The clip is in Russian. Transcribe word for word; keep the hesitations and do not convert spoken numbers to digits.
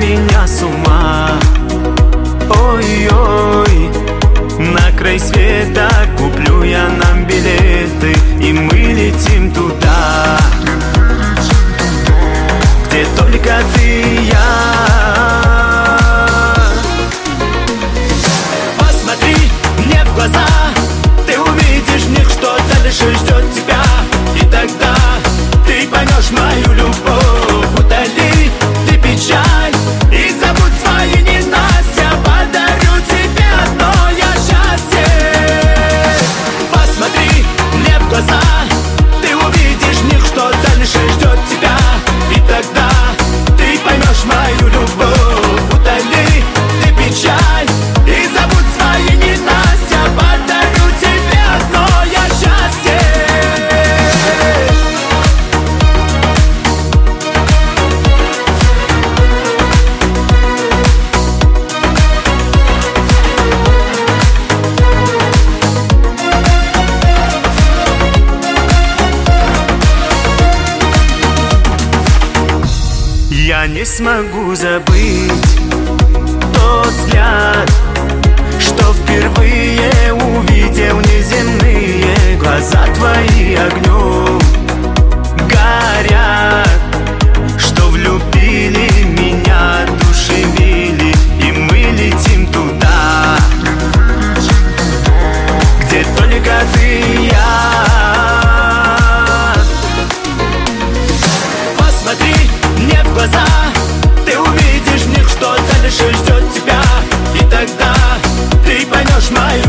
меня с ума. Ой-ой, на край света куплю я нам билеты, и мы летим туда, где только ты и я. Посмотри мне в глаза, ты увидишь в них, что дальше ждет тебя. И тогда ты поймешь мою любовь. Удали ты печаль и забудь свои ненастья. Подарю тебе одно я счастье. Посмотри мне в глаза, ты увидишь в них, что дальше ждет тебя. И тогда ты поймешь мою любовь. Удали ты печаль и забудь свои ненастья. Подарю тебе одно я счастье. Я не смогу забыть тот взгляд, что впервые увидел неземные. Глаза твои огнем горят, что влюбили меня, одушевили. И мы летим туда, где только ты и я. Посмотри мне в глаза, ты увидишь в них, что дальше ждет тебя. И тогда ты поймешь мою